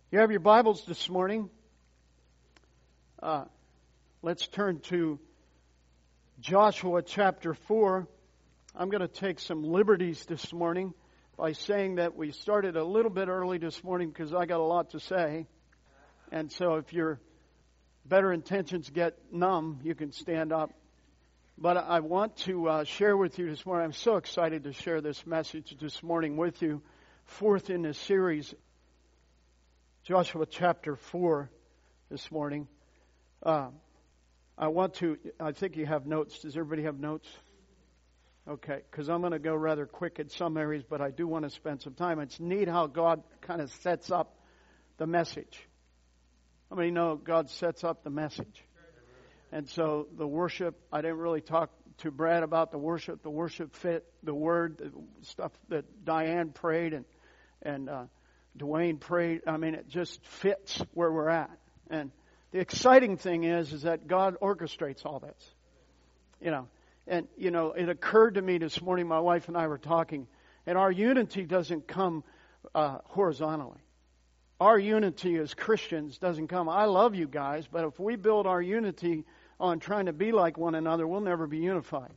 You have your Bibles this morning. Let's turn to Joshua chapter 4. I'm going to take some liberties this morning by saying that we started a little bit early this morning because I got a lot to say. And so if your better intentions get numb, you can stand up. But I want to share with you this morning. I'm so excited to share this message this morning with you. Fourth in this series, Joshua chapter 4 this morning. I think you have notes. Does everybody have notes? Okay, because I'm going to go rather quick in some areas, but I do want to spend some time. It's neat how God kind of sets up the message. How many know God sets up the message? And so the worship, I didn't really talk to Brad about the worship. The worship fit the word, the stuff that Diane prayed and Dwayne prayed. I mean, it just fits where we're at. And the exciting thing is that God orchestrates all this. And it occurred to me this morning, my wife and I were talking, and our unity doesn't come horizontally. Our unity as Christians doesn't come, I love you guys, but if we build our unity on trying to be like one another, we'll never be unified.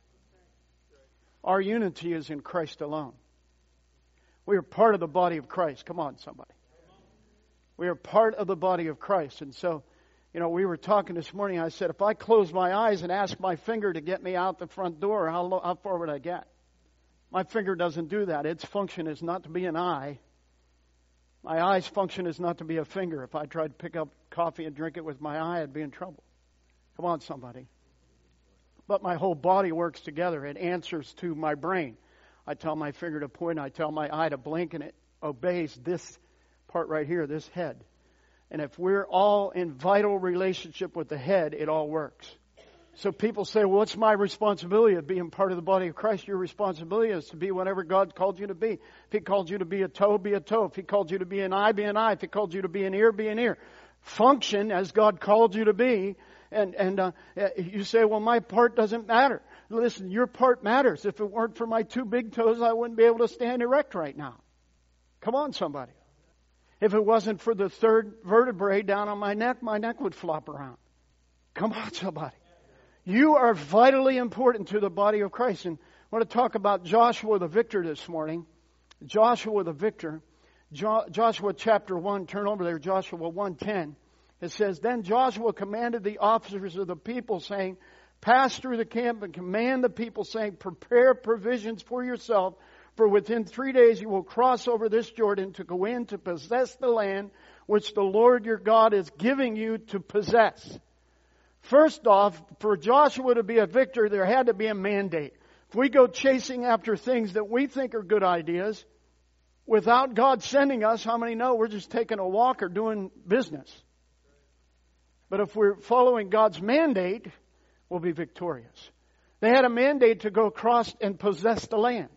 Our unity is in Christ alone. We are part of the body of Christ. Come on, somebody. We are part of the body of Christ. And so, we were talking this morning. I said, if I close my eyes and ask my finger to get me out the front door, how far would I get? My finger doesn't do that. Its function is not to be an eye. My eye's function is not to be a finger. If I tried to pick up coffee and drink it with my eye, I'd be in trouble. Come on, somebody. But my whole body works together. It answers to my brain. I tell my finger to point, I tell my eye to blink, and it obeys this part right here, this head. And if we're all in vital relationship with the head, it all works. So people say, well, what's my responsibility of being part of the body of Christ? Your responsibility is to be whatever God called you to be. If He called you to be a toe, be a toe. If He called you to be an eye, be an eye. If He called you to be an ear, be an ear. Function as God called you to be. And you say, well, my part doesn't matter. Listen, your part matters. If it weren't for my two big toes, I wouldn't be able to stand erect right now. Come on, somebody. If it wasn't for the third vertebrae down on my neck would flop around. Come on, somebody. You are vitally important to the body of Christ. And I want to talk about Joshua the victor this morning. Joshua the victor. Joshua chapter 1. Turn over there, Joshua 1:10. It says, then Joshua commanded the officers of the people, saying, pass through the camp and command the people, saying, prepare provisions for yourself, for within 3 days you will cross over this Jordan to go in to possess the land which the Lord your God is giving you to possess. First off, for Joshua to be a victor, there had to be a mandate. If we go chasing after things that we think are good ideas, without God sending us, how many know we're just taking a walk or doing business? But if we're following God's mandate, we'll be victorious. They had a mandate to go across and possess the land.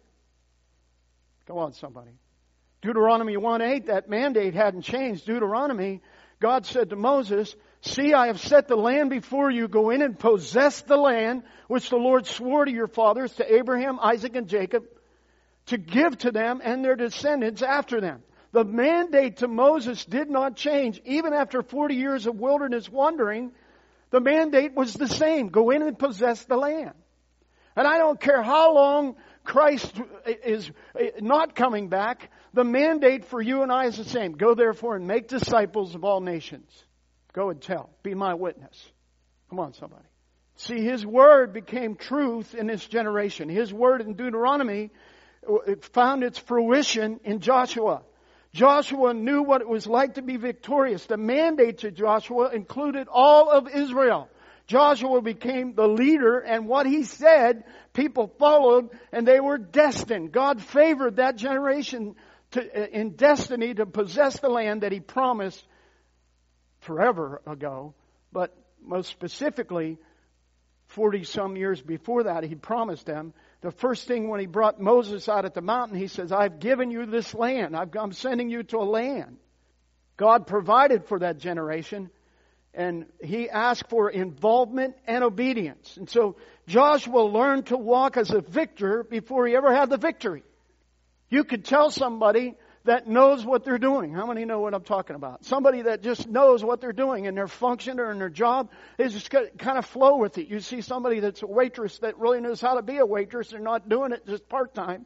Go on, somebody. Deuteronomy 1:8, that mandate hadn't changed. Deuteronomy, God said to Moses, see, I have set the land before you. Go in and possess the land which the Lord swore to your fathers, to Abraham, Isaac, and Jacob, to give to them and their descendants after them. The mandate to Moses did not change. Even after 40 years of wilderness wandering, the mandate was the same. Go in and possess the land. And I don't care how long Christ is not coming back, the mandate for you and I is the same. Go therefore and make disciples of all nations. Go and tell. Be my witness. Come on, somebody. See, His word became truth in this generation. His word in Deuteronomy found its fruition in Joshua. Joshua knew what it was like to be victorious. The mandate to Joshua included all of Israel. Joshua became the leader, and what he said, people followed, and they were destined. God favored that generation in destiny to possess the land that He promised forever ago. But most specifically, 40-some years before that, He promised them. The first thing when He brought Moses out at the mountain, He says, I've given you this land. I'm sending you to a land. God provided for that generation. And He asked for involvement and obedience. And so Joshua learned to walk as a victor before he ever had the victory. You could tell somebody that knows what they're doing. How many know what I'm talking about? Somebody that just knows what they're doing and their function or in their job, they just kind of flow with it. You see somebody that's a waitress that really knows how to be a waitress. They're not doing it just part-time.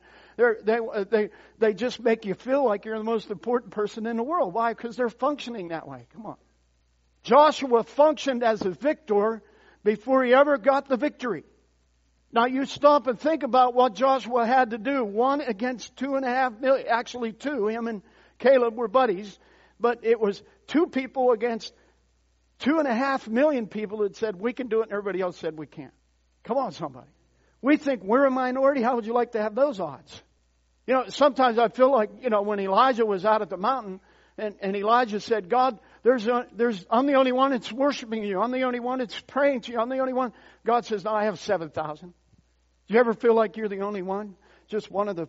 They just make you feel like you're the most important person in the world. Why? Because they're functioning that way. Come on. Joshua functioned as a victor before he ever got the victory. Now you stop and think about what Joshua had to do. 1 against 2.5 million. Actually 2. Him and Caleb were buddies. But it was 2 people against 2.5 million people that said we can do it and everybody else said we can't. Come on, somebody. We think we're a minority. How would you like to have those odds? You know, sometimes I feel like, when Elijah was out at the mountain and Elijah said, God, I'm the only one that's worshiping you. I'm the only one that's praying to you. I'm the only one. God says, no, I have 7,000. Do you ever feel like you're the only one? Just one of the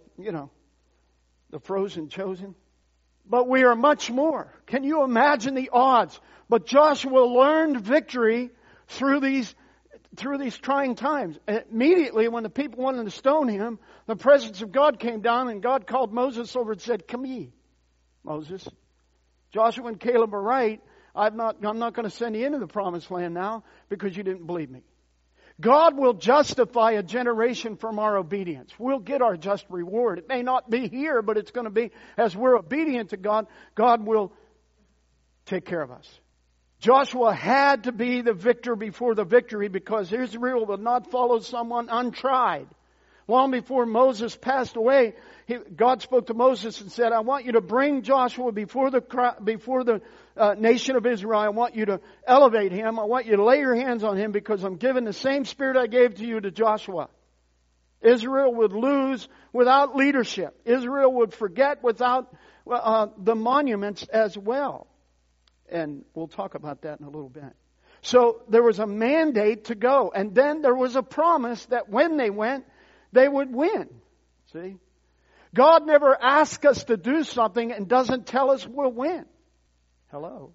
frozen chosen? But we are much more. Can you imagine the odds? But Joshua learned victory through these trying times. Immediately when the people wanted to stone him, the presence of God came down and God called Moses over and said, come ye, Moses. Joshua and Caleb are right. I'm not going to send you into the promised land now because you didn't believe me. God will justify a generation from our obedience. We'll get our just reward. It may not be here, but it's going to be as we're obedient to God, God will take care of us. Joshua had to be the victor before the victory because Israel would not follow someone untried. Long before Moses passed away, God spoke to Moses and said, I want you to bring Joshua before the nation of Israel. I want you to elevate him. I want you to lay your hands on him because I'm giving the same spirit I gave to you to Joshua. Israel would lose without leadership. Israel would forget without the monuments as well. And we'll talk about that in a little bit. So there was a mandate to go. And then there was a promise that when they went, they would win. See? God never asks us to do something and doesn't tell us we'll win. Hello?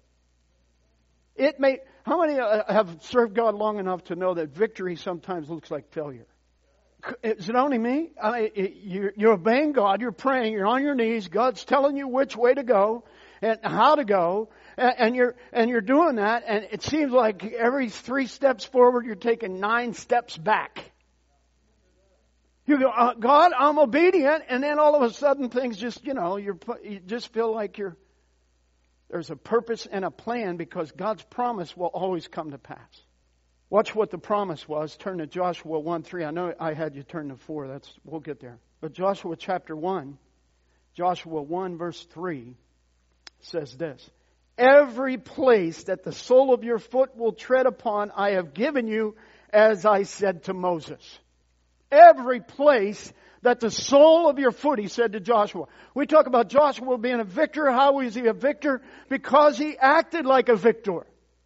How many have served God long enough to know that victory sometimes looks like failure? Is it only me? You're obeying God, you're praying, you're on your knees, God's telling you which way to go and how to go, and you're doing that, and it seems like every 3 steps forward you're taking 9 steps back. You go, God, I'm obedient, and then all of a sudden things just, you just feel like there's a purpose and a plan because God's promise will always come to pass. Watch what the promise was. Turn to Joshua 1:3. I know I had you turn to 4. We'll get there. But Joshua chapter 1, Joshua 1 verse 3 says this. Every place that the sole of your foot will tread upon, I have given you, as I said to Moses. Every place that the sole of your foot, he said to Joshua. We talk about Joshua being a victor. How is he a victor? Because he acted like a victor.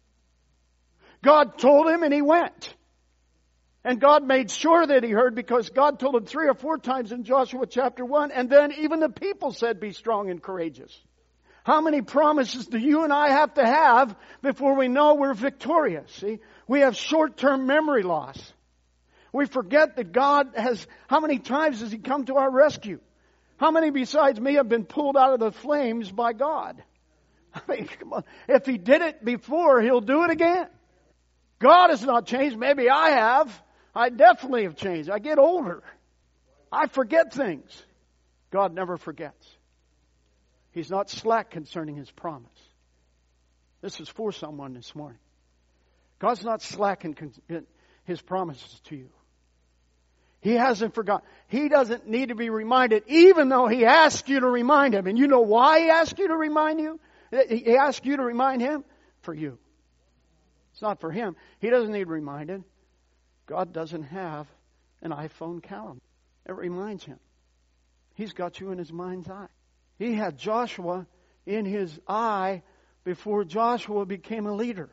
God told him and he went. And God made sure that he heard because God told him 3 or 4 times in Joshua chapter 1. And then even the people said, be strong and courageous. How many promises do you and I have to have before we know we're victorious? See, we have short-term memory loss. We forget that God how many times has He come to our rescue? How many besides me have been pulled out of the flames by God? I mean, come on. If He did it before, He'll do it again. God has not changed. Maybe I have. I definitely have changed. I get older. I forget things. God never forgets. He's not slack concerning His promise. This is for someone this morning. God's not slack in His promises to you. He hasn't forgotten. He doesn't need to be reminded, even though He asked you to remind Him. And you know why He asked you to remind you? He asked you to remind Him? For you. It's not for Him. He doesn't need reminded. God doesn't have an iPhone calendar. It reminds Him. He's got you in His mind's eye. He had Joshua in His eye before Joshua became a leader.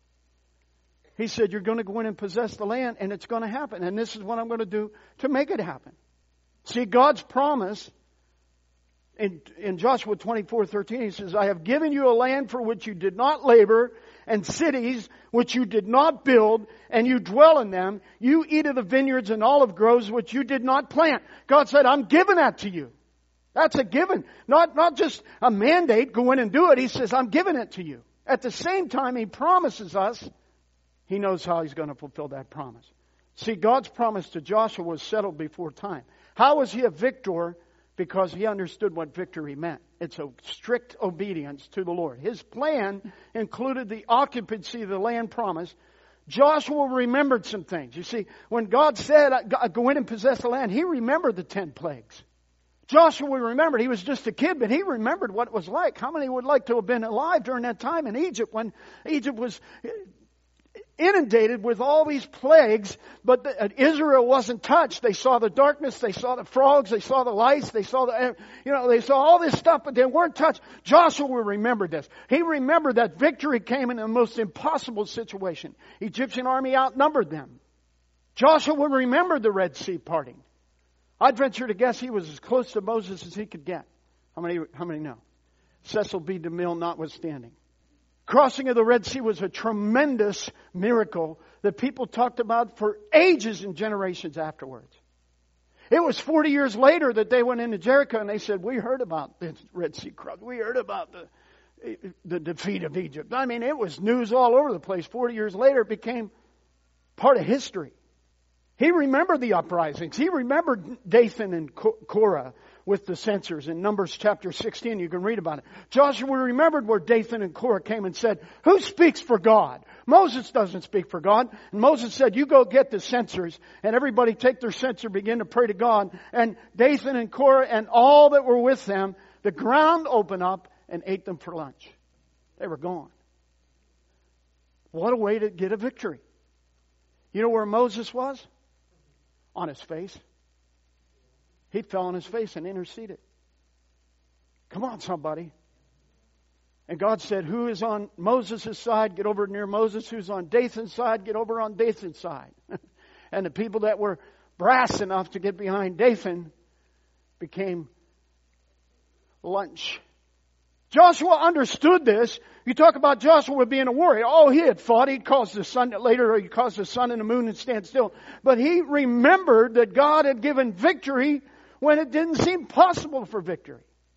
He said, you're going to go in and possess the land, and it's going to happen. And this is what I'm going to do to make it happen. See, God's promise in Joshua 24:13, He says, I have given you a land for which you did not labor, and cities which you did not build, and you dwell in them. You eat of the vineyards and olive groves which you did not plant. God said, I'm giving that to you. That's a given. Not just a mandate, go in and do it. He says, I'm giving it to you. At the same time, He promises us, He knows how He's going to fulfill that promise. See, God's promise to Joshua was settled before time. How was he a victor? Because he understood what victory meant. It's a strict obedience to the Lord. His plan included the occupancy of the land promised. Joshua remembered some things. You see, when God said, go in and possess the land, he remembered the 10 plagues. Joshua remembered. He was just a kid, but he remembered what it was like. How many would like to have been alive during that time in Egypt when Egypt was inundated with all these plagues, but Israel wasn't touched. They saw the darkness, they saw the frogs, they saw the lice, they saw they saw all this stuff, but they weren't touched. Joshua remembered this. He remembered that victory came in the most impossible situation. Egyptian army outnumbered them. Joshua remembered the Red Sea parting. I'd venture to guess he was as close to Moses as he could get. How many know? Cecil B. DeMille notwithstanding. Crossing of the Red Sea was a tremendous miracle that people talked about for ages and generations afterwards. It was 40 years later that they went into Jericho and they said, we heard about the Red Sea cross. We heard about the defeat of Egypt. I mean, it was news all over the place. 40 years later, it became part of history. He remembered the uprisings. He remembered Dathan and Korah with the censers in Numbers chapter 16. You can read about it. Joshua remembered where Dathan and Korah came and said, who speaks for God? Moses doesn't speak for God. And Moses said, you go get the censers. And everybody take their censer, begin to pray to God. And Dathan and Korah and all that were with them, the ground opened up and ate them for lunch. They were gone. What a way to get a victory. You know where Moses was? On his face. He fell on his face and interceded. Come on, somebody. And God said, who is on Moses' side, get over near Moses. Who's on Dathan's side, get over on Dathan's side. And the people that were brass enough to get behind Dathan became lunch. Joshua understood this. You talk about Joshua being a warrior. Oh, he had fought. He'd caused the sun, later he caused the sun and the moon to stand still. But he remembered that God had given victory when it didn't seem possible for victory.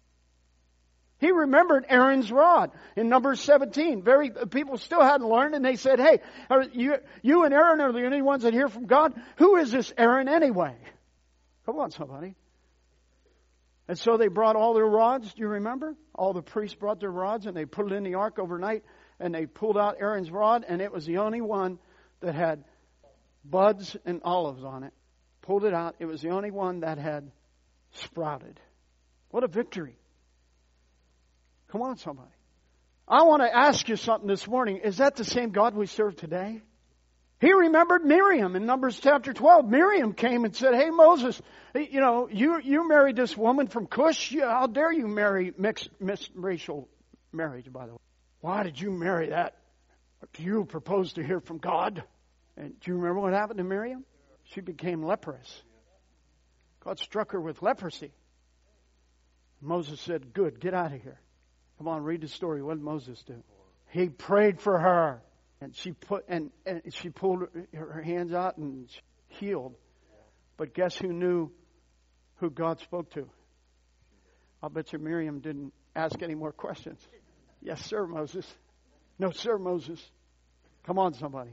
He remembered Aaron's rod in Numbers 17. People still hadn't learned, and they said, hey, you and Aaron are the only ones that hear from God. Who is this Aaron anyway? Come on, somebody. And so they brought all their rods. Do you remember? All the priests brought their rods, and they put it in the ark overnight, and they pulled out Aaron's rod, and it was the only one that had buds and olives on it. Pulled it out. It was the only one that had sprouted. What a victory. Come on, somebody. I want to ask you something this morning. Is that the same God we serve today? He remembered Miriam in Numbers chapter 12. Miriam came and said, hey, Moses, you married this woman from Cush. How dare you marry mixed racial marriage, by the way. Why did you marry that? Do you propose to hear from God? And do you remember what happened to Miriam? She became leprous. God struck her with leprosy. Moses said, good, get out of here. Come on, read the story. What did Moses do? He prayed for her. And she pulled her hands out and healed. But guess who knew who God spoke to? I'll bet you Miriam didn't ask any more questions. Yes, sir, Moses. No, sir, Moses. Come on, somebody.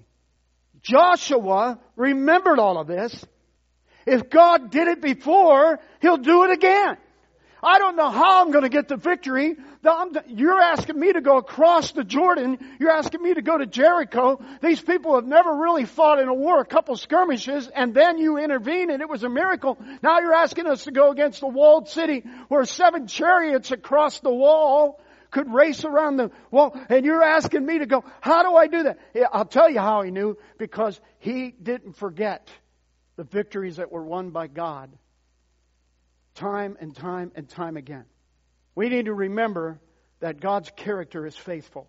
Joshua remembered all of this. If God did it before, He'll do it again. I don't know how I'm going to get the victory. You're asking me to go across the Jordan. You're asking me to go to Jericho. These people have never really fought in a war, a couple skirmishes, and then you intervene and it was a miracle. Now you're asking us to go against the walled city where 7 chariots across the wall could race around the wall. And you're asking me to go. How do I do that? I'll tell you how he knew. Because he didn't forget the victories that were won by God. Time and time and time again. We need to remember that God's character is faithful.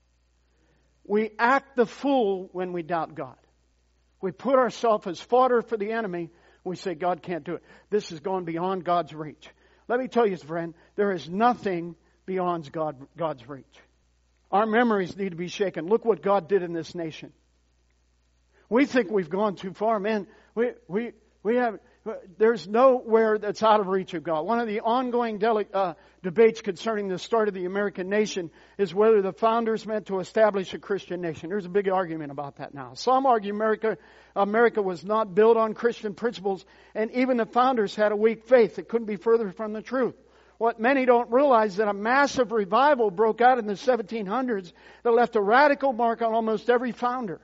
We act the fool when we doubt God. We put ourselves as fodder for the enemy. We say God can't do it. This is going beyond God's reach. Let me tell you, friend, there is nothing beyond God's reach. Our memories need to be shaken. Look what God did in this nation. We think we've gone too far, man. We have There's nowhere that's out of reach of God. One of the ongoing debates concerning the start of the American nation is whether the founders meant to establish a Christian nation. There's a big argument about that now. Some argue America was not built on Christian principles, and even the founders had a weak faith. It couldn't be further from the truth. What many don't realize is that a massive revival broke out in the 1700s that left a radical mark on almost every founder.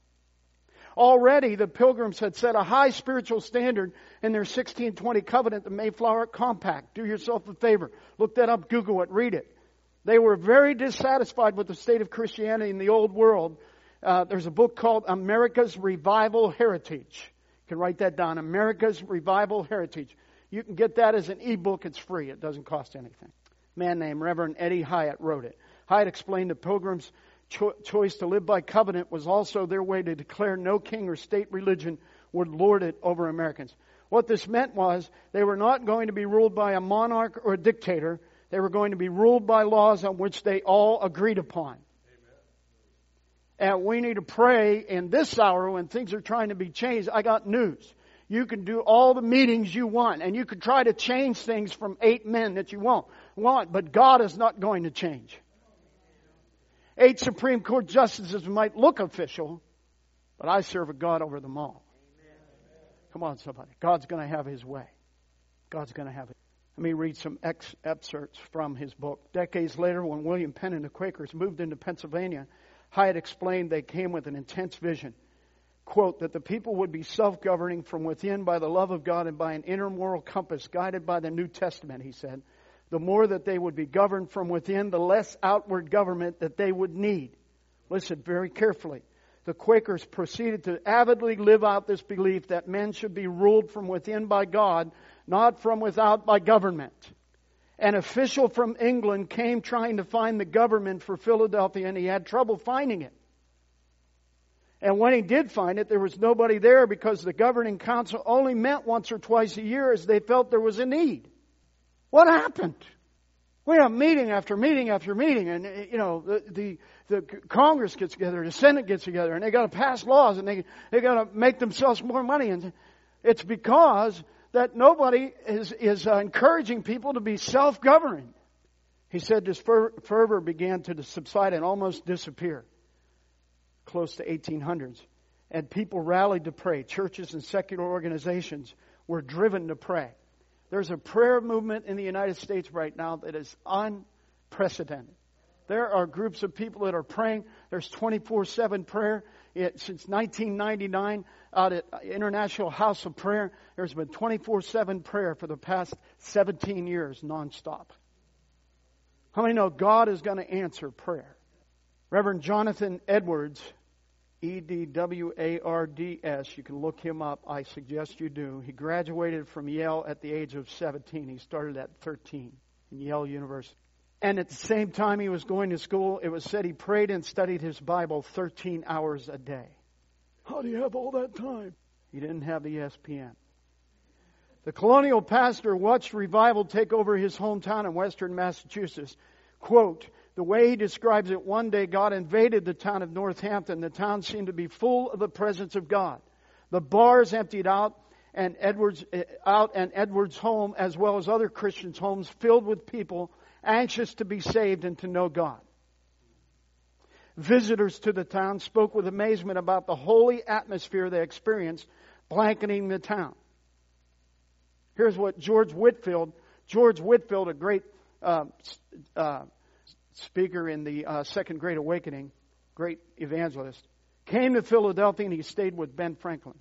Already, the Pilgrims had set a high spiritual standard in their 1620 covenant, the Mayflower Compact. Do yourself a favor. Look that up, Google it, read it. They were very dissatisfied with the state of Christianity in the old world. There's a book called America's Revival Heritage. You can write that down, America's Revival Heritage. You can get that as an e-book. It's free. It doesn't cost anything. A man named Reverend Eddie Hyatt wrote it. Hyatt explained the Pilgrims' choice to live by covenant was also their way to declare no king or state religion would lord it over Americans. What this meant was they were not going to be ruled by a monarch or a dictator. They were going to be ruled by laws on which they all agreed upon. Amen. And we need to pray in this hour when things are trying to be changed. I got news. You can do all the meetings you want, and you can try to change things from 8 men that you want, but God is not going to change. 8 Supreme Court justices might look official, but I serve a God over them all. Come on, somebody. God's going to have His way. God's going to have it. Let me read some excerpts from his book. Decades later, when William Penn and the Quakers moved into Pennsylvania, Hyatt explained they came with an intense vision. Quote, that the people would be self-governing from within by the love of God and by an inner moral compass guided by the New Testament, he said. The more that they would be governed from within, the less outward government that they would need. Listen very carefully. The Quakers proceeded to avidly live out this belief that men should be ruled from within by God, not from without by government. An official from England came trying to find the government for Philadelphia, and he had trouble finding it. And when he did find it, there was nobody there because the governing council only met once or twice a year as they felt there was a need. What happened? We have meeting after meeting after meeting, and the Congress gets together, the Senate gets together, and they got to pass laws, and they got to make themselves more money. And it's because that nobody is encouraging people to be self-governing. He said this fervor began to subside and almost disappear close to 1800s. And people rallied to pray. Churches and secular organizations were driven to pray. There's a prayer movement in the United States right now that is unprecedented. There are groups of people that are praying. There's 24/7 prayer. Since 1999, out at International House of Prayer, there's been 24/7 prayer for the past 17 years nonstop. How many know God is going to answer prayer? Reverend Jonathan Edwards, Edwards, you can look him up. I suggest you do. He graduated from Yale at the age of 17. He started at 13 in Yale University. And at the same time he was going to school, it was said he prayed and studied his Bible 13 hours a day. How do you have all that time? He didn't have the ESPN. The colonial pastor watched revival take over his hometown in western Massachusetts. Quote, the way he describes it, one day God invaded the town of Northampton. The town seemed to be full of the presence of God. The bars emptied out, and Edwards' home, as well as other Christians' homes, filled with people anxious to be saved and to know God. Visitors to the town spoke with amazement about the holy atmosphere they experienced blanketing the town. Here's what George Whitefield, a great speaker in the Second Great Awakening, great evangelist, came to Philadelphia and he stayed with Ben Franklin.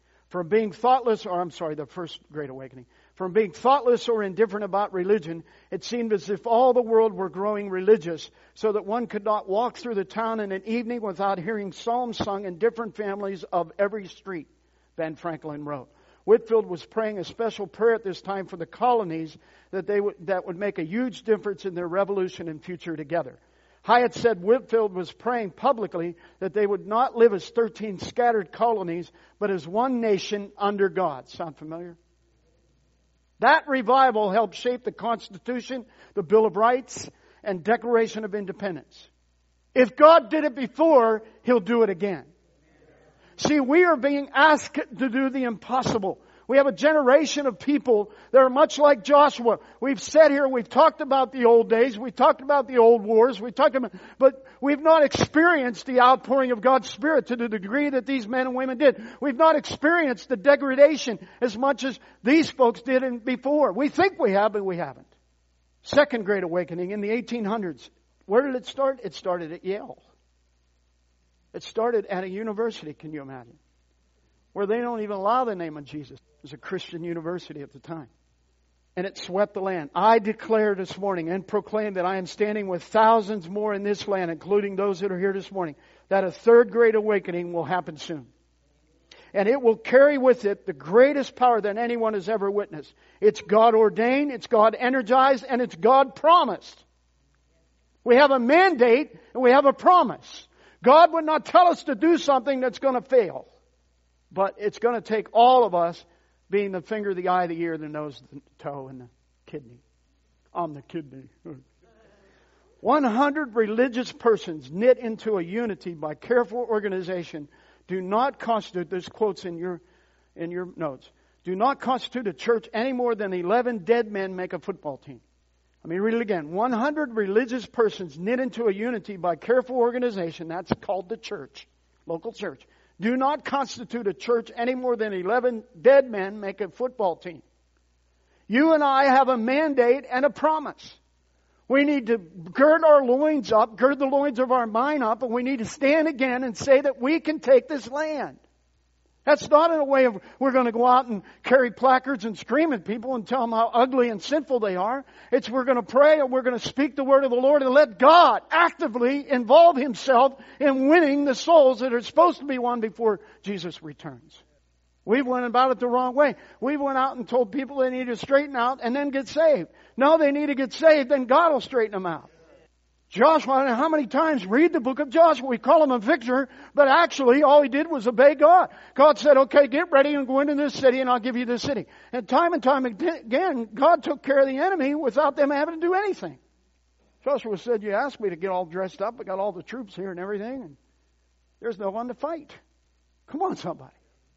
The First Great Awakening. From being thoughtless or indifferent about religion, it seemed as if all the world were growing religious, so that one could not walk through the town in an evening without hearing psalms sung in different families of every street, Ben Franklin wrote. Whitefield was praying a special prayer at this time for the colonies that would make a huge difference in their revolution and future together. Hyatt said Whitefield was praying publicly that they would not live as 13 scattered colonies, but as one nation under God. Sound familiar? That revival helped shape the Constitution, the Bill of Rights, and Declaration of Independence. If God did it before, He'll do it again. See, we are being asked to do the impossible. We have a generation of people that are much like Joshua. We've sat here, we've talked about the old days, we've talked about the old wars, but we've not experienced the outpouring of God's Spirit to the degree that these men and women did. We've not experienced the degradation as much as these folks did before. We think we have, but we haven't. Second Great Awakening in the 1800s. Where did it start? It started at Yale. It started at a university, can you imagine? Where they don't even allow the name of Jesus. It was a Christian university at the time. And it swept the land. I declare this morning and proclaim that I am standing with thousands more in this land, including those that are here this morning, that a third great awakening will happen soon. And it will carry with it the greatest power that anyone has ever witnessed. It's God ordained, it's God energized, and it's God promised. We have a mandate and we have a promise. God would not tell us to do something that's going to fail. But it's going to take all of us being the finger, the eye, the ear, the nose, the toe, and the kidney. I'm the kidney. 100 religious persons knit into a unity by careful organization do not constitute, there's quotes in your notes, do not constitute a church any more than 11 dead men make a football team. Let me read it again. 100 religious persons knit into a unity by careful organization, that's called the church, local church, do not constitute a church any more than 11 dead men make a football team. You and I have a mandate and a promise. We need to gird our loins up, gird the loins of our mind up, and we need to stand again and say that we can take this land. That's not in a way of we're going to go out and carry placards and scream at people and tell them how ugly and sinful they are. It's we're going to pray and we're going to speak the word of the Lord and let God actively involve Himself in winning the souls that are supposed to be won before Jesus returns. We've went about it the wrong way. We went out and told people they need to straighten out and then get saved. No, they need to get saved, then God will straighten them out. Joshua, how many times read the book of Joshua? We call him a victor, but actually all he did was obey God. God said, okay, get ready and go into this city and I'll give you this city. And time again, God took care of the enemy without them having to do anything. Joshua said, you asked me to get all dressed up. I got all the troops here and everything, and there's no one to fight. Come on, somebody.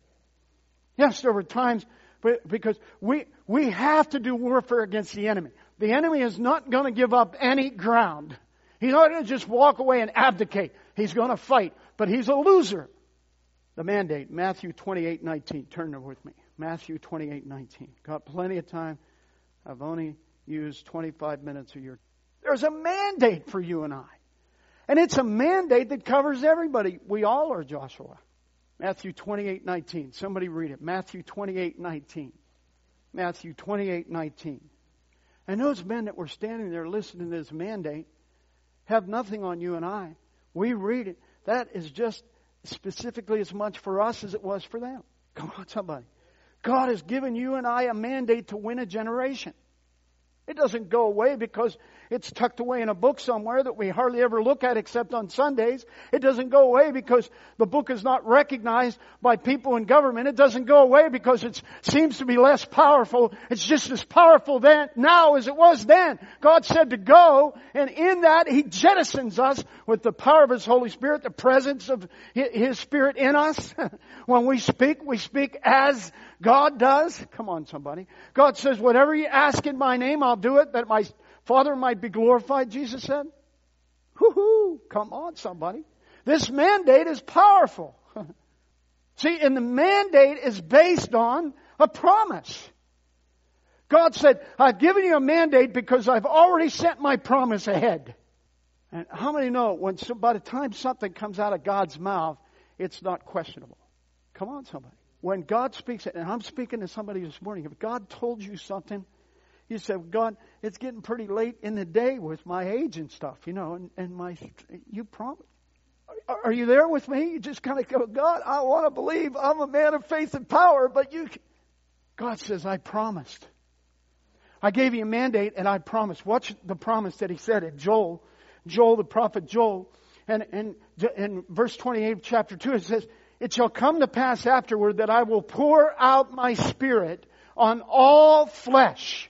Yes, there were times, but because we have to do warfare against the enemy. The enemy is not going to give up any ground. He's not going to just walk away and abdicate. He's going to fight, but he's a loser. The mandate, Matthew 28:19. Turn there with me. Matthew 28:19. Got plenty of time. I've only used 25 minutes of your. There's a mandate for you and I. And it's a mandate that covers everybody. We all are Joshua. Matthew 28:19. Somebody read it. Matthew 28:19. Matthew 28:19. And those men that were standing there listening to this mandate have nothing on you and I. We read it. That is just specifically as much for us as it was for them. Come on, somebody. God has given you and I a mandate to win a generation. It doesn't go away because it's tucked away in a book somewhere that we hardly ever look at except on Sundays. It doesn't go away because the book is not recognized by people in government. It doesn't go away because it seems to be less powerful. It's just as powerful now as it was then. God said to go, and in that He jettisons us with the power of His Holy Spirit, the presence of His Spirit in us. When we speak as God does. Come on, somebody. God says, whatever you ask in my name, I'll do it, that my Father might be glorified, Jesus said. Whoo-hoo. Come on, somebody. This mandate is powerful. See, and the mandate is based on a promise. God said, I've given you a mandate because I've already sent my promise ahead. And how many know by the time something comes out of God's mouth, it's not questionable? Come on, somebody. When God speaks it, and I'm speaking to somebody this morning, if God told you something, you said, God, it's getting pretty late in the day with my age and stuff, and you promised. Are you there with me? You just kind of go, God, I want to believe I'm a man of faith and power, but God says, I promised. I gave you a mandate and I promised. What's the promise that He said in Joel, the prophet Joel, and in verse 28 of chapter 2, it says, it shall come to pass afterward that I will pour out my Spirit on all flesh.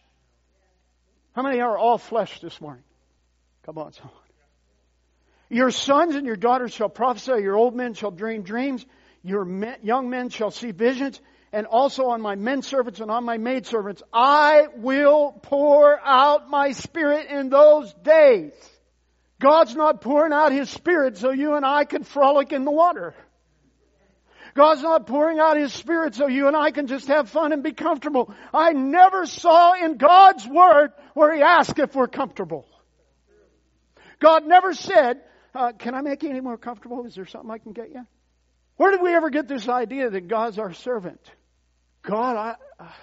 How many are all flesh this morning? Come on, someone. Your sons and your daughters shall prophesy. Your old men shall dream dreams. Your young men shall see visions, and also on my men servants and on my maid servants, I will pour out my Spirit in those days. God's not pouring out His Spirit so you and I can frolic in the water. God's not pouring out His Spirit so you and I can just have fun and be comfortable. I never saw in God's Word where He asked if we're comfortable. God never said, can I make you any more comfortable? Is there something I can get you? Where did we ever get this idea that God's our servant? God,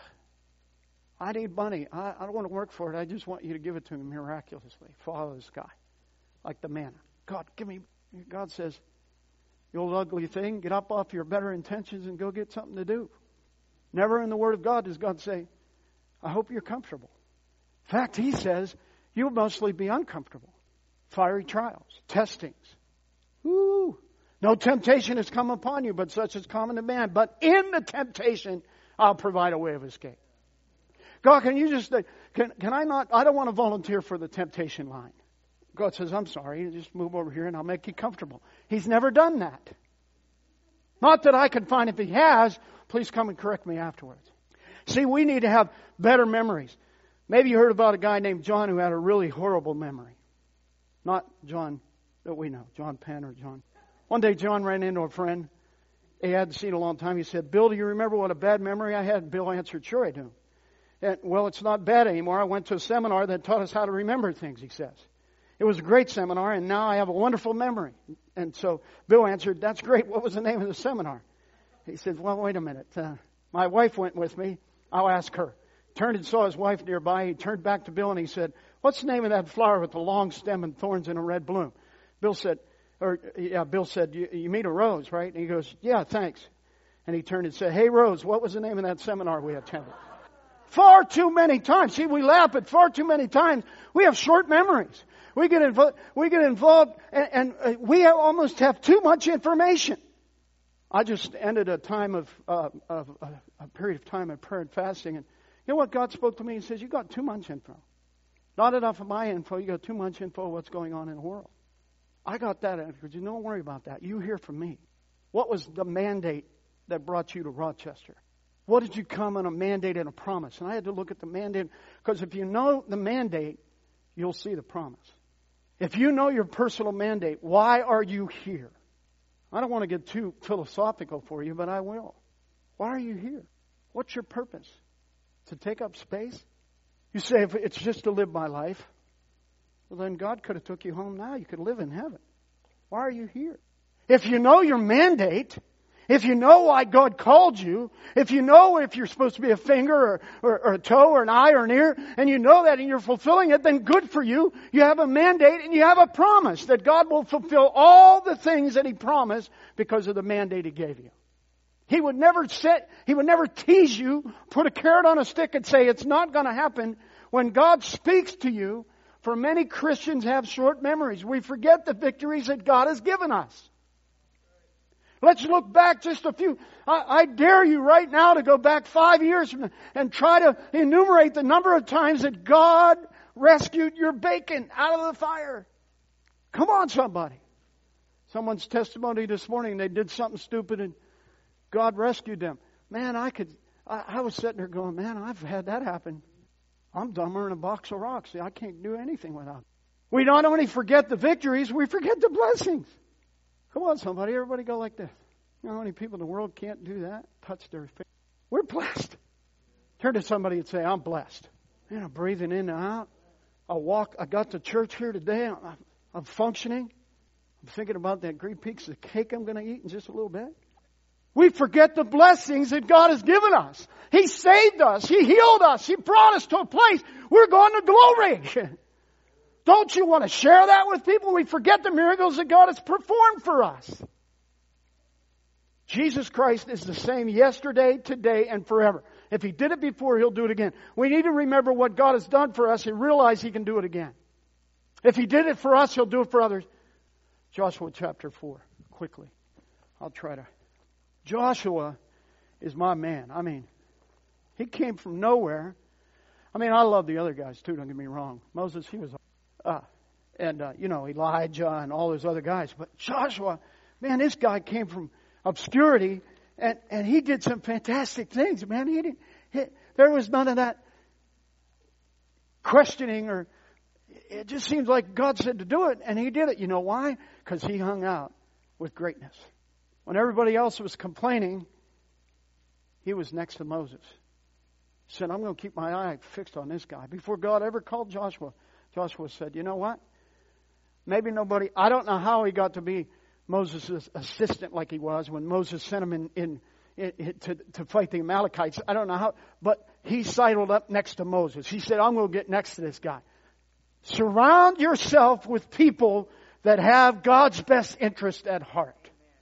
I need money. I don't want to work for it. I just want you to give it to me miraculously. Follow the sky. Like the manna. God, give me. God says, you old ugly thing, get up off your better intentions and go get something to do. Never in the Word of God does God say, I hope you're comfortable. In fact, He says, you'll mostly be uncomfortable. Fiery trials, testings. Woo! No temptation has come upon you, but such is common to man. But in the temptation, I'll provide a way of escape. God, can you just, can I not, I don't want to volunteer for the temptation line. God says, I'm sorry, you just move over here and I'll make you comfortable. He's never done that. Not that I can find. If He has, please come and correct me afterwards. See, we need to have better memories. Maybe you heard about a guy named John who had a really horrible memory. Not John that we know, John Penn or John. One day John ran into a friend he hadn't seen in a long time. He said, Bill, do you remember what a bad memory I had? And Bill answered, sure I do. And, well, it's not bad anymore. I went to a seminar that taught us how to remember things, he says. It was a great seminar, and now I have a wonderful memory. And so Bill answered, that's great. What was the name of the seminar? He said, well, wait a minute. My wife went with me. I'll ask her. Turned and saw his wife nearby. He turned back to Bill and he said, what's the name of that flower with the long stem and thorns and a red bloom? Bill said, you mean a rose, right? And he goes, yeah, thanks. And he turned and said, hey, Rose, what was the name of that seminar we attended? Far too many times. See, we laugh, but far too many times we have short memories. We get involved, and we almost have too much information. I just ended a time of a period of time of prayer and fasting, and you know what God spoke to me? He says, you got too much info. Not enough of my info. You got too much info of what's going on in the world. I got that info. You don't worry about that. You hear from me. What was the mandate that brought you to Rochester? What did you come on a mandate and a promise? And I had to look at the mandate, because if you know the mandate, you'll see the promise. If you know your personal mandate, why are you here? I don't want to get too philosophical for you, but I will. Why are you here? What's your purpose? To take up space? You say, if it's just to live my life, well then God could have took you home now. You could live in heaven. Why are you here? If you know your mandate, if you know why God called you, if you know if you're supposed to be a finger or a toe or an eye or an ear, and you know that and you're fulfilling it, then good for you. You have a mandate and you have a promise that God will fulfill all the things that He promised because of the mandate He gave you. He would never tease you, put a carrot on a stick and say it's not going to happen. When God speaks to you, for many Christians have short memories. We forget the victories that God has given us. Let's look back just a few. I dare you right now to go back 5 years and try to enumerate the number of times that God rescued your bacon out of the fire. Come on, somebody. Someone's testimony this morning, they did something stupid and God rescued them. Man, I was sitting there going, man, I've had that happen. I'm dumber than a box of rocks. I can't do anything without it. We not only forget the victories, we forget the blessings. Come on, somebody. Everybody go like this. You know how many people in the world can't do that? Touch their face. We're blessed. Turn to somebody and say, I'm blessed. Man, I'm breathing in and out. I got to church here today. I'm functioning. I'm thinking about that great piece of cake I'm going to eat in just a little bit. We forget the blessings that God has given us. He saved us. He healed us. He brought us to a place. We're going to glory. Don't you want to share that with people? We forget the miracles that God has performed for us. Jesus Christ is the same yesterday, today, and forever. If He did it before, He'll do it again. We need to remember what God has done for us and realize He can do it again. If He did it for us, He'll do it for others. Joshua chapter 4, quickly. I'll try to. Joshua is my man. I mean, he came from nowhere. I mean, I love the other guys too, don't get me wrong. Moses, he was... Elijah and all those other guys. But Joshua, man, this guy came from obscurity. And he did some fantastic things, man. There was none of that questioning, or it just seems like God said to do it, and he did it. You know why? Because he hung out with greatness. When everybody else was complaining, he was next to Moses. He said, I'm going to keep my eye fixed on this guy. Before God ever called Joshua, Joshua said, you know what? Maybe nobody, I don't know how he got to be Moses' assistant like he was when Moses sent him to fight the Amalekites. I don't know how, but he sidled up next to Moses. He said, I'm going to get next to this guy. Surround yourself with people that have God's best interest at heart.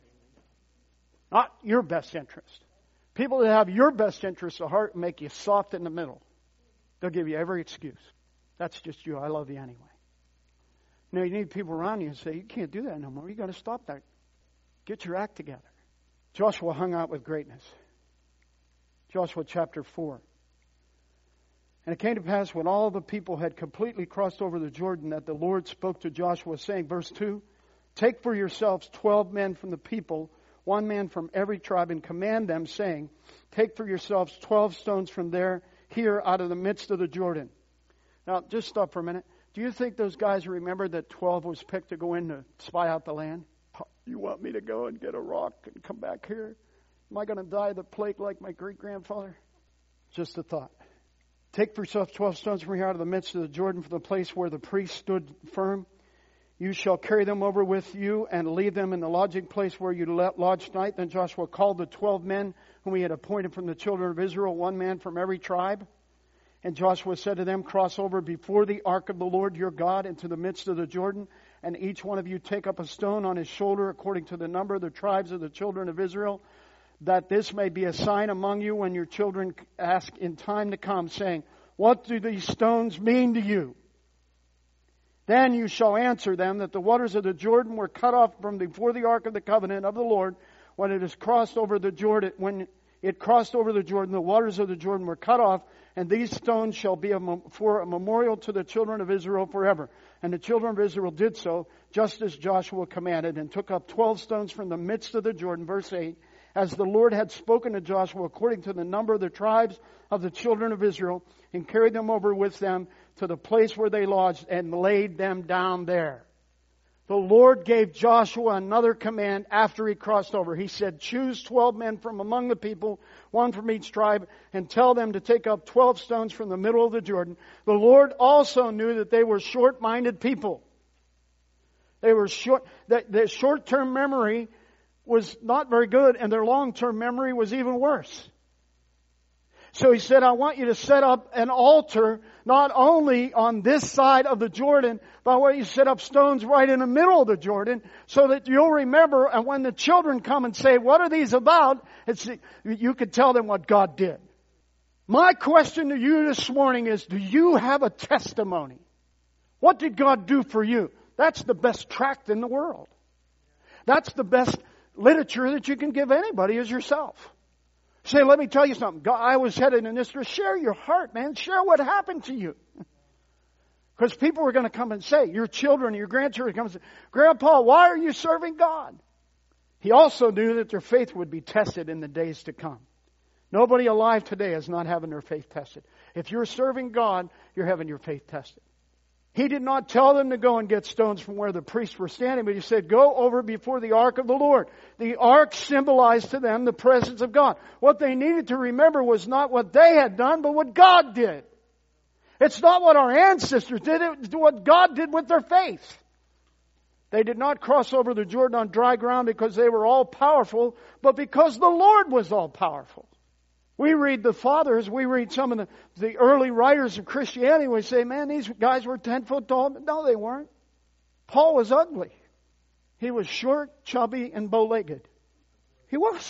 Not your best interest. People that have your best interest at heart make you soft in the middle. They'll give you every excuse. That's just you. I love you anyway. You know, you need people around you and say, you can't do that no more. You got to stop that. Get your act together. Joshua hung out with greatness. Joshua chapter 4. And it came to pass when all the people had completely crossed over the Jordan that the Lord spoke to Joshua saying, verse 2, take for yourselves 12 men from the people, one man from every tribe, and command them, saying, take for yourselves 12 stones from here out of the midst of the Jordan. Now, just stop for a minute. Do you think those guys remember that 12 was picked to go in to spy out the land? You want me to go and get a rock and come back here? Am I going to die of the plague like my great-grandfather? Just a thought. Take for yourself 12 stones from here out of the midst of the Jordan, from the place where the priest stood firm. You shall carry them over with you and leave them in the lodging place where you lodged tonight. Then Joshua called the 12 men whom he had appointed from the children of Israel, one man from every tribe. And Joshua said to them, cross over before the ark of the Lord your God into the midst of the Jordan, and each one of you take up a stone on his shoulder according to the number of the tribes of the children of Israel, that this may be a sign among you when your children ask in time to come, saying, what do these stones mean to you? Then you shall answer them that the waters of the Jordan were cut off from before the ark of the covenant of the Lord when it has crossed over the Jordan. When it crossed over the Jordan, the waters of the Jordan were cut off, and these stones shall be for a memorial to the children of Israel forever. And the children of Israel did so, just as Joshua commanded, and took up 12 stones from the midst of the Jordan, verse 8, as the Lord had spoken to Joshua according to the number of the tribes of the children of Israel, and carried them over with them to the place where they lodged, and laid them down there. The Lord gave Joshua another command after he crossed over. He said, choose 12 men from among the people, one from each tribe, and tell them to take up 12 stones from the middle of the Jordan. The Lord also knew that they were short-minded people. They were their short-term memory was not very good, and their long-term memory was even worse. So he said, I want you to set up an altar not only on this side of the Jordan, but I want you to set up stones right in the middle of the Jordan so that you'll remember, and when the children come and say, what are these about? You could tell them what God did. My question to you this morning is, do you have a testimony? What did God do for you? That's the best tract in the world. That's the best literature that you can give anybody is yourself. Say, let me tell you something. God, I was headed in this direction. Share your heart, man. Share what happened to you. Because people are going to come and say, your children, your grandchildren come and say, Grandpa, why are you serving God? He also knew that their faith would be tested in the days to come. Nobody alive today is not having their faith tested. If you're serving God, you're having your faith tested. He did not tell them to go and get stones from where the priests were standing, but he said, go over before the ark of the Lord. The ark symbolized to them the presence of God. What they needed to remember was not what they had done, but what God did. It's not what our ancestors did, it's what God did with their faith. They did not cross over the Jordan on dry ground because they were all powerful, but because the Lord was all powerful. We read the fathers, we read some of the early writers of Christianity, we say, man, these guys were 10 foot tall. No, they weren't. Paul was ugly. He was short, chubby, and bow-legged. He was.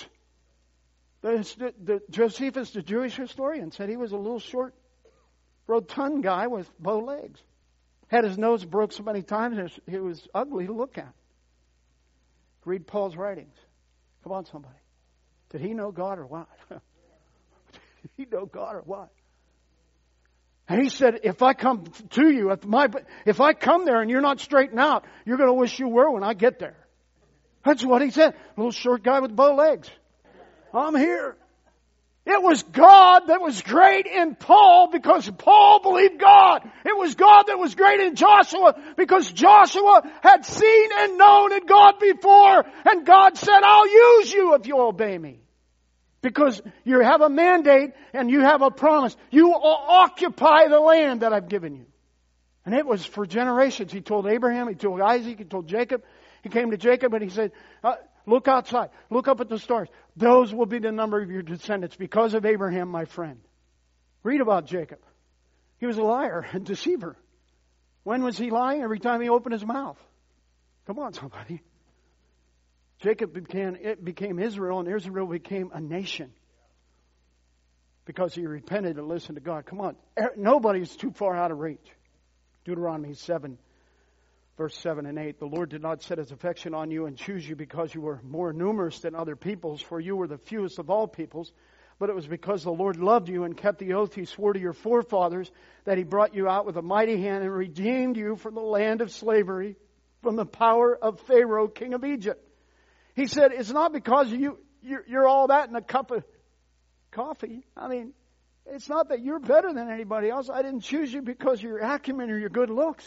Josephus, the Jewish historian, said he was a little short, rotund guy with bow legs. Had his nose broke so many times, he was ugly to look at. Read Paul's writings. Come on, somebody. Did he know God or what? Did he know God or what? And he said, if I come to you, if I come there and you're not straightened out, you're going to wish you were when I get there. That's what he said. Little short guy with bow legs. I'm here. It was God that was great in Paul because Paul believed God. It was God that was great in Joshua because Joshua had seen and known in God before. And God said, I'll use you if you obey me. Because you have a mandate and you have a promise. You occupy the land that I've given you. And it was for generations. He told Abraham, he told Isaac, he told Jacob. He came to Jacob and he said, look outside. Look up at the stars. Those will be the number of your descendants because of Abraham, my friend. Read about Jacob. He was a liar and deceiver. When was he lying? Every time he opened his mouth. Come on, somebody. Jacob became Israel, and Israel became a nation. Because he repented and listened to God. Come on. Nobody's too far out of reach. Deuteronomy 7. Verse 7 and 8, the Lord did not set His affection on you and choose you because you were more numerous than other peoples, for you were the fewest of all peoples. But it was because the Lord loved you and kept the oath He swore to your forefathers that He brought you out with a mighty hand and redeemed you from the land of slavery, from the power of Pharaoh, king of Egypt. He said, it's not because you're all that in a cup of coffee. I mean, it's not that you're better than anybody else. I didn't choose you because of your acumen or your good looks.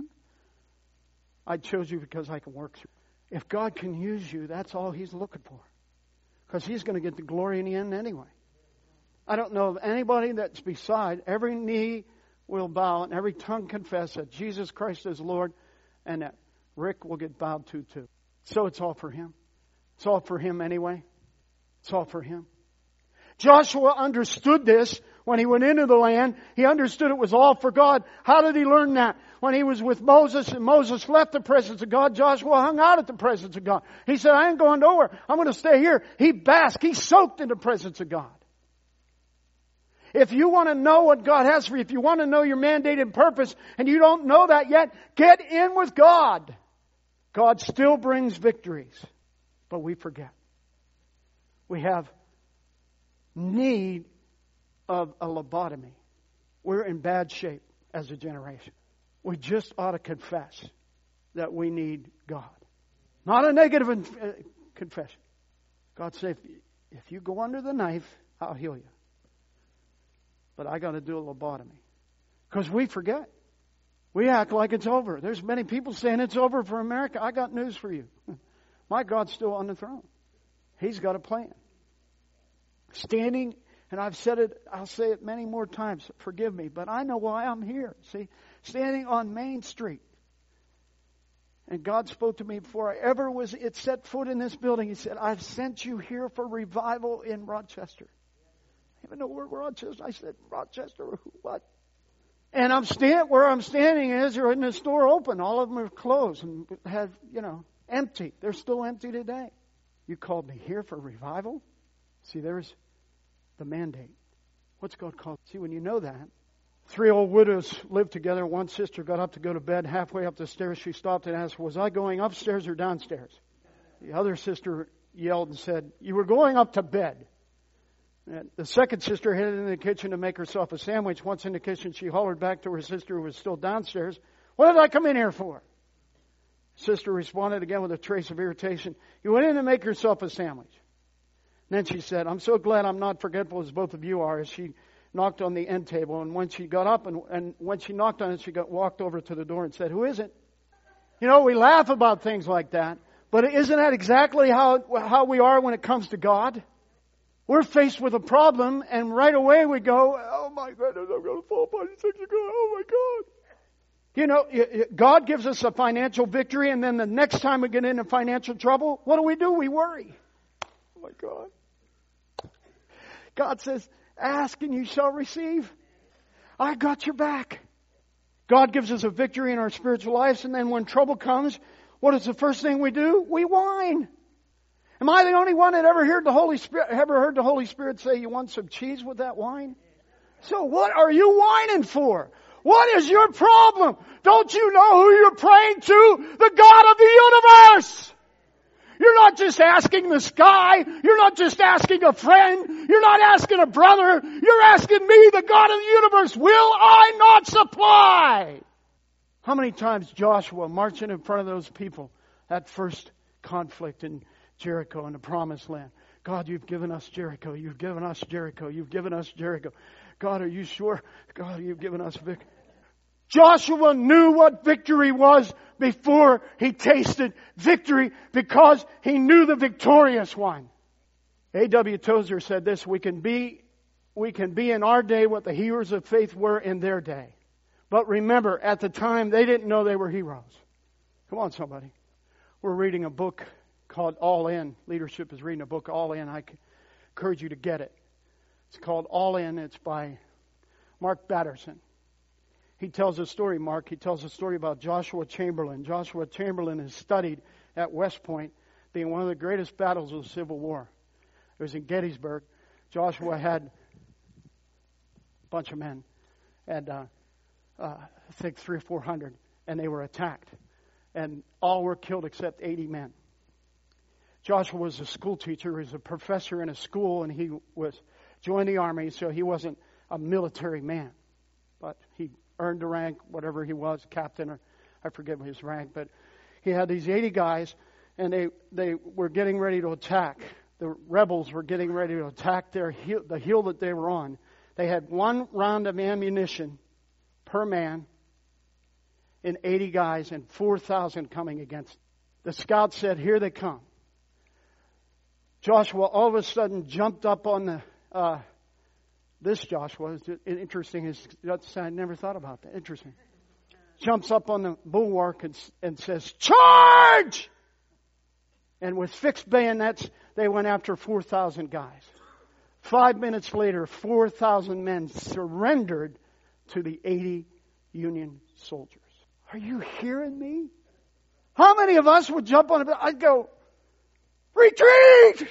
I chose you because I can work through. If God can use you, that's all He's looking for. Because He's going to get the glory in the end anyway. I don't know of anybody that's beside. Every knee will bow and every tongue confess that Jesus Christ is Lord and that Rick will get bowed to too. So it's all for Him. It's all for Him anyway. It's all for Him. Joshua understood this when he went into the land. He understood it was all for God. How did he learn that? When he was with Moses and Moses left the presence of God, Joshua hung out at the presence of God. He said, I ain't going nowhere. I'm going to stay here. He basked. He soaked in the presence of God. If you want to know what God has for you, if you want to know your mandated purpose and you don't know that yet, get in with God. God still brings victories, but we forget. We have need of a lobotomy. We're in bad shape as a generation. We just ought to confess that we need God. Not a negative confession. God said, if you go under the knife, I'll heal you. But I got to do a lobotomy. Because we forget. We act like it's over. There's many people saying it's over for America. I got news for you. My God's still on the throne. He's got a plan. Standing, and I've said it, I'll say it many more times, forgive me, but I know why I'm here. See, standing on Main Street. And God spoke to me before I ever set foot in this building. He said, I've sent you here for revival in Rochester. I even know where Rochester. I said, Rochester, what? And where I'm standing is, you're in the store open. All of them are closed and have, empty. They're still empty today. You called me here for revival? See, there's the mandate. What's God called? See, when you know that, 3 old widows lived together. One sister got up to go to bed. Halfway up the stairs, she stopped and asked, was I going upstairs or downstairs? The other sister yelled and said, you were going up to bed. And the second sister headed into the kitchen to make herself a sandwich. Once in the kitchen, she hollered back to her sister who was still downstairs, what did I come in here for? Sister responded again with a trace of irritation, you went in to make yourself a sandwich. And then she said, I'm so glad I'm not forgetful as both of you are, as she knocked on the end table. And when she got up and when she knocked on it, she walked over to the door and said, who is it? We laugh about things like that. But isn't that exactly how we are when it comes to God? We're faced with a problem and right away we go, oh my goodness, I'm going to fall apart. Oh my God. God gives us a financial victory and then the next time we get into financial trouble, what do? We worry. Oh my God. God says, ask and you shall receive. I got your back. God gives us a victory in our spiritual lives, and then when trouble comes, what is the first thing we do? We whine. Am I the only one that ever heard the Holy Spirit say, you want some cheese with that wine? So what are you whining for? What is your problem? Don't you know who you're praying to? The God of the universe! You're not just asking the sky. You're not just asking a friend. You're not asking a brother. You're asking me, the God of the universe. Will I not supply? How many times Joshua marching in front of those people, that first conflict in Jericho and the Promised Land. God, you've given us Jericho. You've given us Jericho. You've given us Jericho. God, are you sure? God, you've given us victory. Joshua knew what victory was before he tasted victory because he knew the victorious one. A.W. Tozer said this, we can be in our day what the heroes of faith were in their day. But remember, at the time, they didn't know they were heroes. Come on, somebody. We're reading a book called All In. Leadership is reading a book, All In. I encourage you to get it. It's called All In. It's by Mark Batterson. He tells a story, Mark. He tells a story about Joshua Chamberlain. Joshua Chamberlain is studied at West Point, being one of the greatest battles of the Civil War. It was in Gettysburg. Joshua had a bunch of men, and I think 300 or 400, and they were attacked. And all were killed except 80 men. Joshua was a school teacher. He was a professor in a school, and he joined the army, so he wasn't a military man. But he earned the rank, whatever he was, captain, or I forget his rank. But he had these 80 guys, and they were getting ready to attack. The rebels were getting ready to attack the hill that they were on. They had 1 round of ammunition per man in 80 guys and 4,000 coming against them. The scouts said, here they come. Joshua all of a sudden jumped up on this Joshua is interesting. I never thought about that. Interesting. Jumps up on the bulwark and says, charge! And with fixed bayonets, they went after 4,000 guys. 5 minutes later, 4,000 men surrendered to the 80 Union soldiers. Are you hearing me? How many of us would jump on it? I'd go, retreat!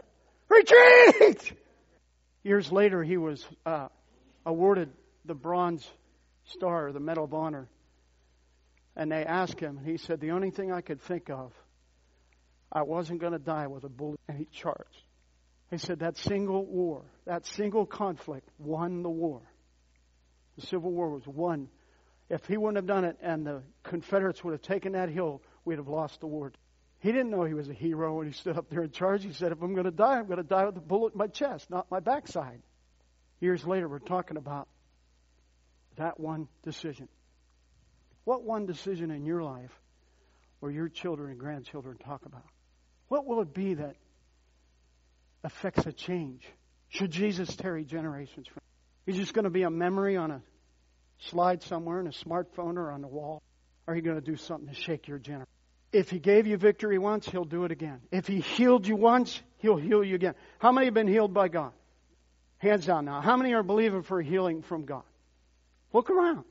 Retreat! Years later, he was awarded the Bronze Star, the Medal of Honor. And they asked him, and he said, the only thing I could think of, I wasn't going to die with a bullet. And he charged. He said that single war, that single conflict won the war. The Civil War was won. If he wouldn't have done it and the Confederates would have taken that hill, we'd have lost the war. He didn't know he was a hero when he stood up there in charge. He said, if I'm going to die with a bullet in my chest, not my backside. Years later, we're talking about that one decision. What one decision in your life or your children and grandchildren talk about? What will it be that affects a change? Should Jesus tarry generations from? He's just going to be a memory on a slide somewhere in a smartphone or on the wall? Or are you going to do something to shake your generation? If He gave you victory once, He'll do it again. If He healed you once, He'll heal you again. How many have been healed by God? Hands down now. How many are believing for healing from God? Look around.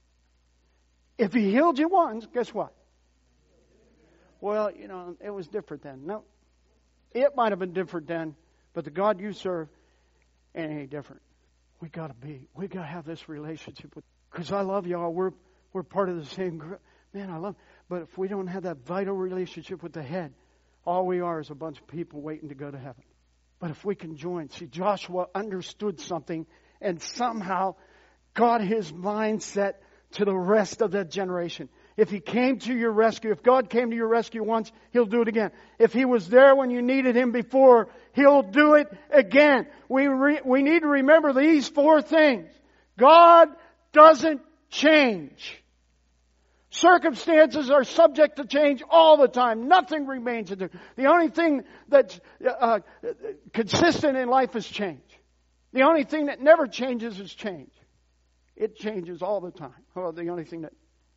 If He healed you once, guess what? Well, it was different then. No. It might have been different then, but the God you serve ain't any different. We got to have this relationship with, because I love y'all. We're part of the same group. Man, I love, but if we don't have that vital relationship with the head, all we are is a bunch of people waiting to go to heaven. But if we can join, see, Joshua understood something and somehow got his mindset to the rest of that generation. If He came to your rescue, if God came to your rescue once, He'll do it again. If He was there when you needed Him before, He'll do it again. We need to remember these 4 things. God doesn't change. Circumstances are subject to change all the time. Nothing remains. The only thing that's consistent in life is change. The only thing that never changes is change. It changes all the time. Well, the only thing that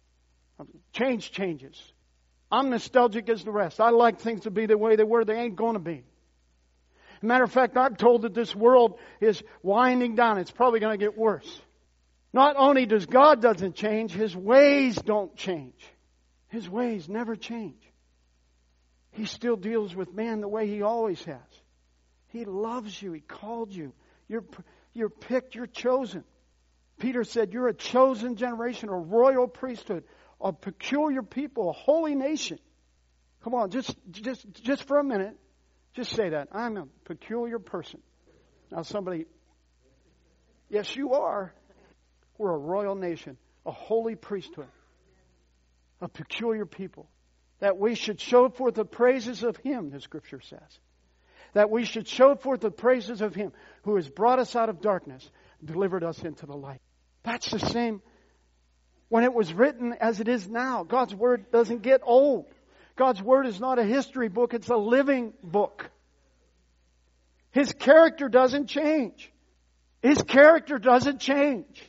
changes. I'm nostalgic as the rest. I like things to be the way they were. They ain't going to be. As a matter of fact, I'm told that this world is winding down. It's probably going to get worse. Not only does God doesn't change, His ways don't change. His ways never change. He still deals with man the way He always has. He loves you. He called you. You're picked. You're chosen. Peter said, you're a chosen generation, a royal priesthood, a peculiar people, a holy nation. Come on, just for a minute, just say that. I'm a peculiar person. Now somebody, yes, you are. We're a royal nation, a holy priesthood, a peculiar people. That we should show forth the praises of Him, the Scripture says. That we should show forth the praises of Him who has brought us out of darkness and delivered us into the light. That's the same when it was written as it is now. God's Word doesn't get old. God's Word is not a history book, it's a living book. His character doesn't change. His character doesn't change.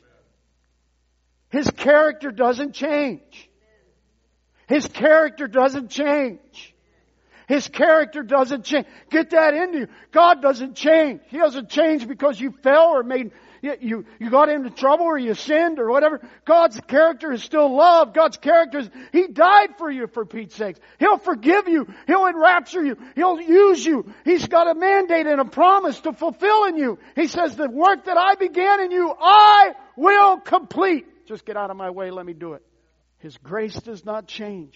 His character doesn't change. His character doesn't change. His character doesn't change. Get that into you. God doesn't change. He doesn't change because you fell or you got into trouble or you sinned or whatever. God's character is still love. God's character is, He died for you, for Pete's sake. He'll forgive you. He'll enrapture you. He'll use you. He's got a mandate and a promise to fulfill in you. He says, the work that I began in you, I will complete. Just get out of my way. Let me do it. His grace does not change.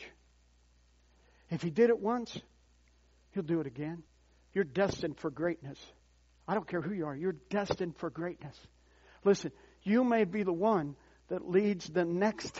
If He did it once, He'll do it again. You're destined for greatness. I don't care who you are. You're destined for greatness. Listen, you may be the one that leads the next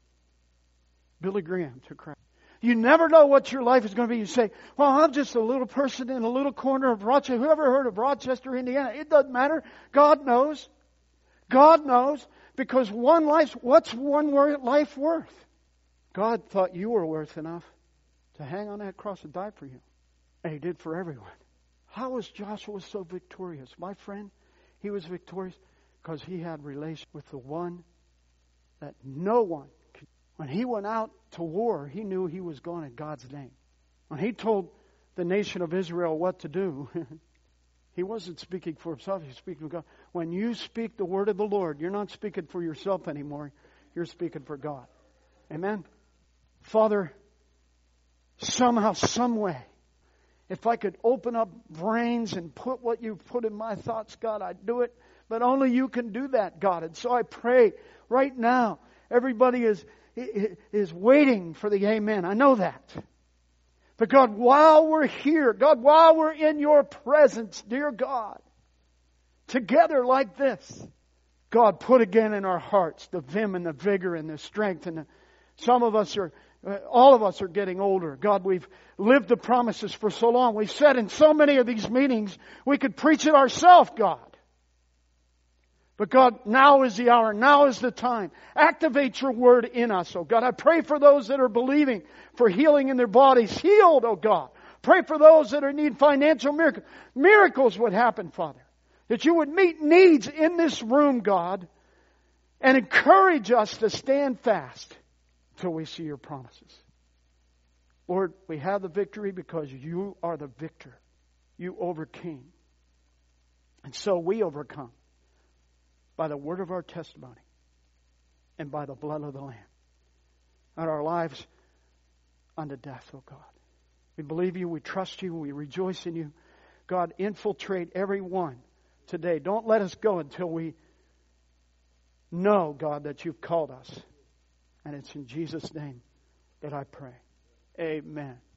Billy Graham to Christ. You never know what your life is going to be. You say, well, I'm just a little person in a little corner of Rochester. Whoever heard of Rochester, Indiana? It doesn't matter. God knows. God knows. Because what's one life worth? God thought you were worth enough to hang on that cross and die for you. And He did for everyone. How was Joshua so victorious? My friend, he was victorious because he had relation with the one that no one could. When he went out to war, he knew he was going in God's name. When he told the nation of Israel what to do, he wasn't speaking for himself, he was speaking for God. When you speak the word of the Lord, you're not speaking for yourself anymore. You're speaking for God. Amen? Father, somehow, some way, if I could open up brains and put what you've put in my thoughts, God, I'd do it. But only you can do that, God. And so I pray right now, everybody is waiting for the amen. I know that. But God, while we're here, God, while we're in your presence, dear God, together like this, God, put again in our hearts the vim and the vigor and the strength. And all of us are getting older. God, we've lived the promises for so long. We've said in so many of these meetings, we could preach it ourselves, God. But God, now is the hour. Now is the time. Activate your word in us, oh God. I pray for those that are believing for healing in their bodies. Healed, oh God. Pray for those that need financial miracles. Miracles would happen, Father. That you would meet needs in this room, God. And encourage us to stand fast till we see your promises. Lord, we have the victory because you are the victor. You overcame. And so we overcome by the word of our testimony and by the blood of the Lamb. And our lives unto death, oh God. We believe you, we trust you, we rejoice in you. God, infiltrate everyone today. Don't let us go until we know, God, that you've called us. And it's in Jesus' name that I pray. Amen.